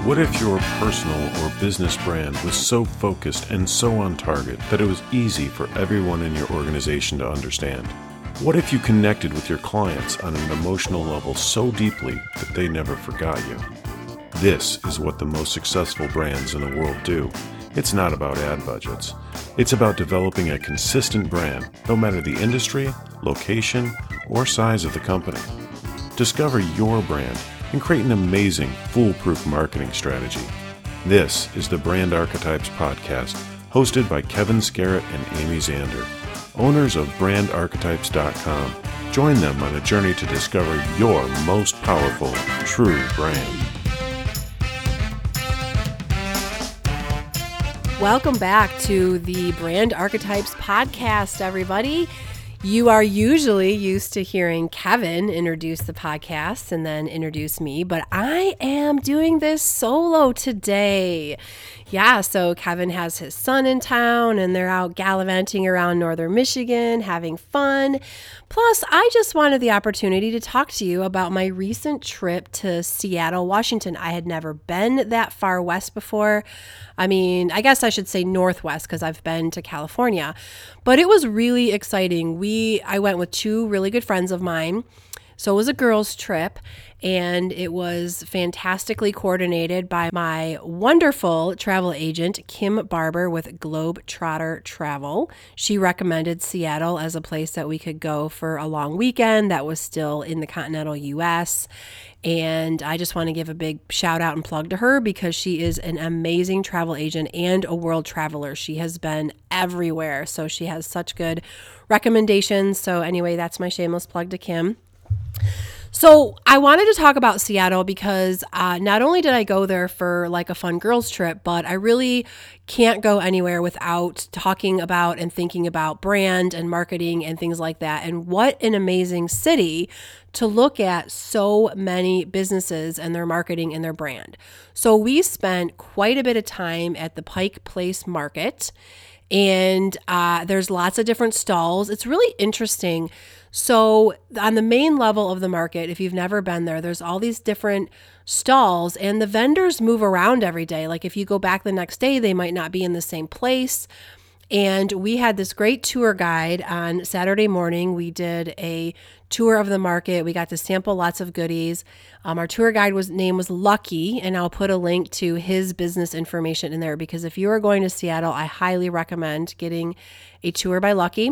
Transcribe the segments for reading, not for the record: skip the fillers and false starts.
What if your personal or business brand was so focused and so on target that it was easy for everyone in your organization to understand? What if you connected with your clients on an emotional level so deeply that they never forgot you? This is what the most successful brands in the world do. It's not about ad budgets. It's about developing a consistent brand, no matter the industry, location, or size of the company. Discover your brand and create an amazing, foolproof marketing strategy. This is the Brand Archetypes Podcast, hosted by Kevin Scarrett and Amy Zander, owners of brandarchetypes.com. Join them on a journey to discover your most powerful, true brand. Welcome back to the Brand Archetypes Podcast, everybody. You are usually used to hearing Kevin introduce the podcast and then introduce me, but I am doing this solo today. Yeah, so Kevin has his son in town and they're out gallivanting around northern Michigan, having fun. Plus, I just wanted the opportunity to talk to you about my recent trip to Seattle, Washington. I had never been that far west before. I mean, I guess I should say northwest because I've been to California, but it was really exciting. I went with two really good friends of mine. So it was a girls' trip, and it was fantastically coordinated by my wonderful travel agent, Kim Barber with Globetrotter Travel. She recommended Seattle as a place that we could go for a long weekend that was still in the continental U.S., and I just want to give a big shout out and plug to her because she is an amazing travel agent and a world traveler. She has been everywhere, so she has such good recommendations. So anyway, that's my shameless plug to Kim. So I wanted to talk about Seattle because not only did I go there for like a fun girls trip, but I really can't go anywhere without talking about and thinking about brand and marketing and things like that. And what an amazing city to look at so many businesses and their marketing and their brand. So we spent quite a bit of time at the Pike Place Market, and there's lots of different stalls. It's really interesting. So on the main level of the market, if you've never been there, there's all these different stalls and the vendors move around every day. Like if you go back the next day, they might not be in the same place. And we had this great tour guide on Saturday morning. We did a tour of the market. We got to sample lots of goodies. Our tour guide name was Lucky, and I'll put a link to his business information in there because if you are going to Seattle, I highly recommend getting a tour by Lucky.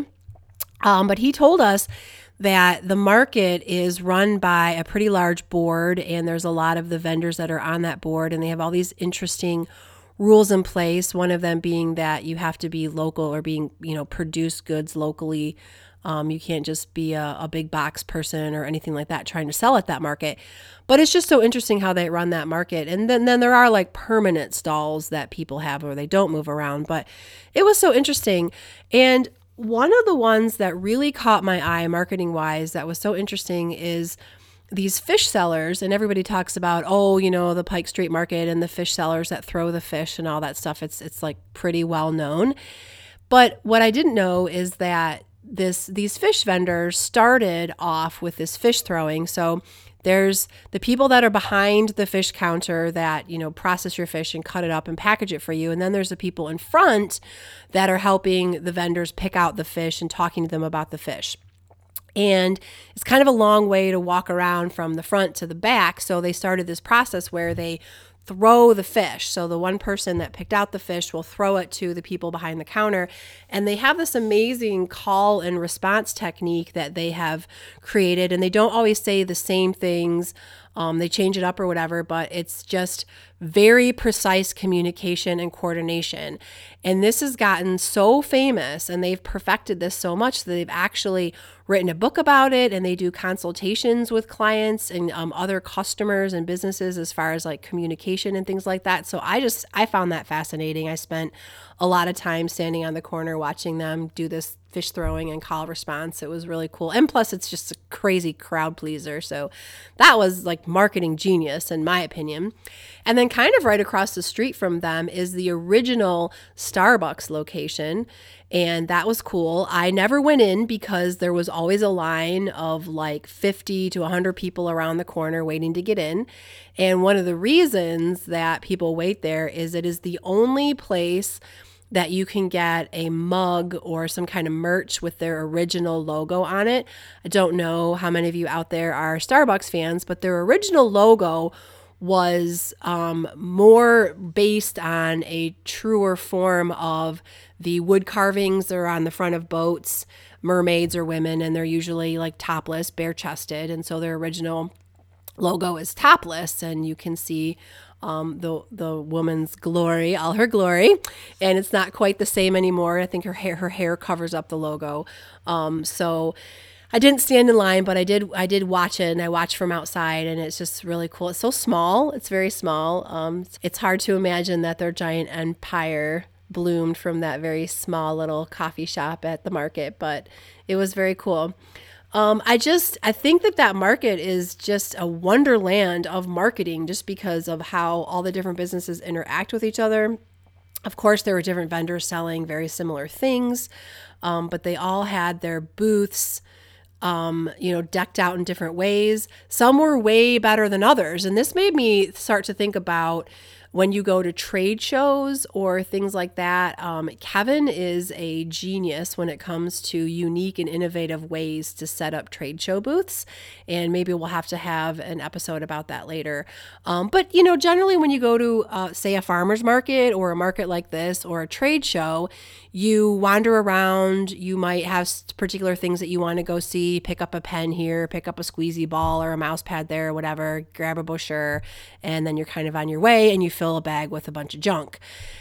But he told us that the market is run by a pretty large board, and there's a lot of the vendors that are on that board, and they have all these interesting rules in place. One of them being that you have to be local or produce goods locally. You can't just be a big box person or anything like that trying to sell at that market. But it's just so interesting how they run that market. And then there are like permanent stalls that people have where they don't move around. But it was so interesting. And one of the ones that really caught my eye marketing wise that was so interesting is these fish sellers. And everybody talks about, the Pike Street Market and the fish sellers that throw the fish and all that stuff. It's like pretty well known. But what I didn't know is that these fish vendors started off with this fish throwing. So there's the people that are behind the fish counter that, process your fish and cut it up and package it for you. And then there's the people in front that are helping the vendors pick out the fish and talking to them about the fish. And it's kind of a long way to walk around from the front to the back. So they started this process where they throw the fish. So the one person that picked out the fish will throw it to the people behind the counter. And they have this amazing call and response technique that they have created. And they don't always say the same things. They change it up or whatever, but it's just very precise communication and coordination. And this has gotten so famous and they've perfected this so much that they've actually written a book about it, and they do consultations with clients and other customers and businesses as far as like communication and things like that. So I found that fascinating. I spent a lot of time standing on the corner watching them do this fish throwing and call response. It was really cool. And plus it's just a crazy crowd pleaser. So that was like marketing genius in my opinion. And then kind of right across the street from them is the original Starbucks location. And that was cool. I never went in because there was always a line of like 50 to 100 people around the corner waiting to get in. And one of the reasons that people wait there is it is the only place that you can get a mug or some kind of merch with their original logo on it. I don't know how many of you out there are Starbucks fans, but their original logo was more based on a truer form of the wood carvings that are on the front of boats. Mermaids are women, and they're usually like topless, bare-chested, and so their original logo is topless, and you can see the woman's glory, all her glory, and it's not quite the same anymore. I think her hair covers up the logo. So I didn't stand in line, but I did watch it, and I watched from outside, and it's just really cool. It's so small. It's very small. It's hard to imagine that their giant empire bloomed from that very small little coffee shop at the market, but it was very cool. I think that market is just a wonderland of marketing just because of how all the different businesses interact with each other. Of course, there were different vendors selling very similar things, but they all had their booths, decked out in different ways. Some were way better than others. And this made me start to think about when you go to trade shows or things like that. Kevin is a genius when it comes to unique and innovative ways to set up trade show booths. And maybe we'll have to have an episode about that later. But generally when you go to, say, a farmer's market or a market like this or a trade show, you wander around, you might have particular things that you want to go see, pick up a pen here, pick up a squeezy ball or a mouse pad there or whatever, grab a brochure, and then you're kind of on your way and you fill a bag with a bunch of junk.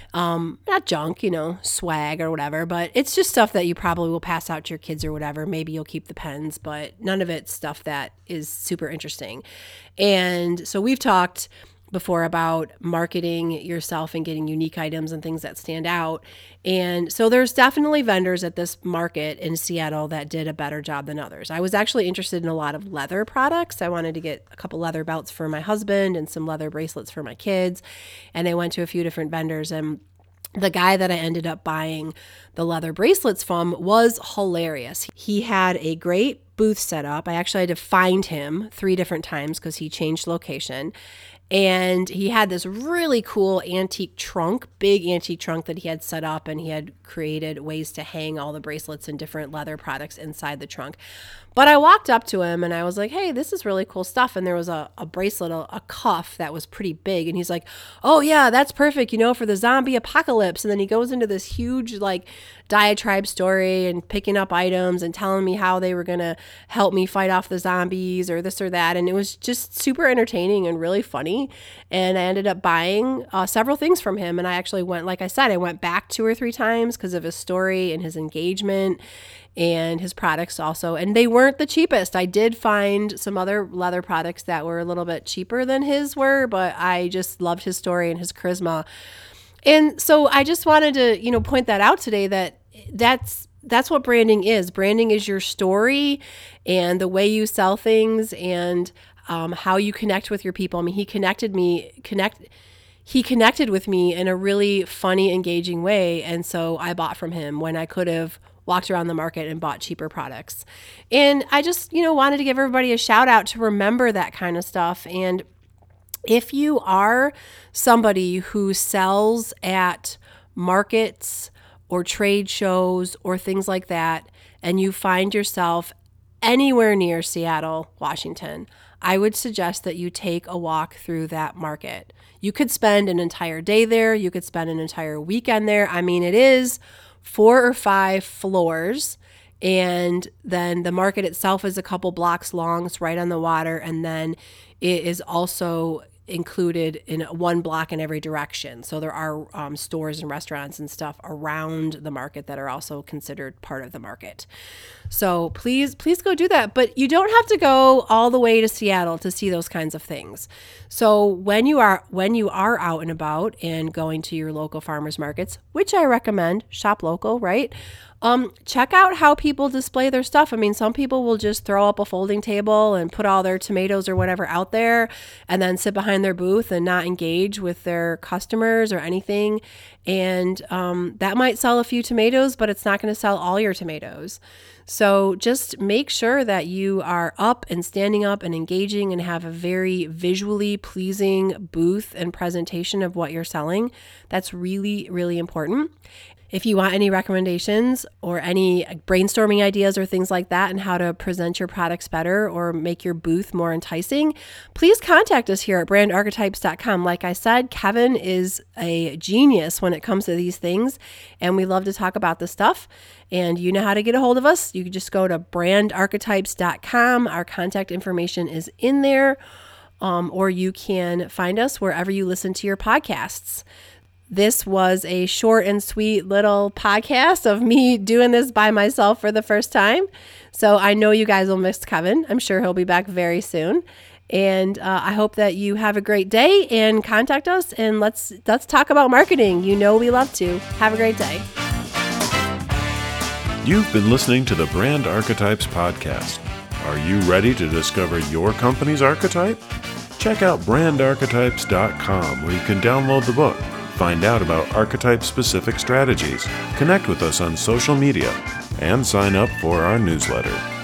Not junk, swag or whatever, but it's just stuff that you probably will pass out to your kids or whatever. Maybe you'll keep the pens, but none of it's stuff that is super interesting. And so we've talked before about marketing yourself and getting unique items and things that stand out. And so there's definitely vendors at this market in Seattle that did a better job than others. I was actually interested in a lot of leather products. I wanted to get a couple leather belts for my husband and some leather bracelets for my kids. And I went to a few different vendors, and the guy that I ended up buying the leather bracelets from was hilarious. He had a great booth set up. I actually had to find him 3 different times because he changed location. And he had this really cool antique trunk, big antique trunk that he had set up, and he had created ways to hang all the bracelets and different leather products inside the trunk. But I walked up to him and I was like, hey, this is really cool stuff. And there was a bracelet, a cuff that was pretty big. And he's like, oh yeah, that's perfect, for the zombie apocalypse. And then he goes into this huge diatribe story and picking up items and telling me how they were going to help me fight off the zombies or this or that. And it was just super entertaining and really funny. And I ended up buying several things from him. And I actually went, like I said, I went back 2 or 3 times because of his story and his engagement and his products also. And they weren't the cheapest. I did find some other leather products that were a little bit cheaper than his were, but I just loved his story and his charisma. And so I just wanted to, point that out today, that's what branding is. Branding is your story and the way you sell things and how you connect with your people. I mean, he connected with me in a really funny, engaging way. And so I bought from him when I could have walked around the market and bought cheaper products. And I just, wanted to give everybody a shout out to remember that kind of stuff. And if you are somebody who sells at markets or trade shows or things like that, and you find yourself anywhere near Seattle, Washington, I would suggest that you take a walk through that market. You could spend an entire day there. You could spend an entire weekend there. I mean, it is 4 or 5 floors, and then the market itself is a couple blocks long. It's right on the water, and then it is also included in 1 block in every direction. So there are stores and restaurants and stuff around the market that are also considered part of the market. So please go do that. But you don't have to go all the way to Seattle to see those kinds of things. So when you are out and about and going to your local farmers markets, which I recommend, shop local, right? Check out how people display their stuff. I mean, some people will just throw up a folding table and put all their tomatoes or whatever out there and then sit behind their booth and not engage with their customers or anything. And that might sell a few tomatoes, but it's not going to sell all your tomatoes. So just make sure that you are up and standing up and engaging and have a very visually pleasing booth and presentation of what you're selling. That's really, really important. If you want any recommendations or any brainstorming ideas or things like that and how to present your products better or make your booth more enticing, please contact us here at brandarchetypes.com. Like I said, Kevin is a genius when it comes to these things, and we love to talk about this stuff. And you know how to get a hold of us. You can just go to brandarchetypes.com. Our contact information is in there, or you can find us wherever you listen to your podcasts. This was a short and sweet little podcast of me doing this by myself for the first time. So I know you guys will miss Kevin. I'm sure he'll be back very soon. And I hope that you have a great day and contact us and let's talk about marketing. You know we love to. Have a great day. You've been listening to the Brand Archetypes podcast. Are you ready to discover your company's archetype? Check out brandarchetypes.com where you can download the book. Find out about archetype-specific strategies, connect with us on social media, and sign up for our newsletter.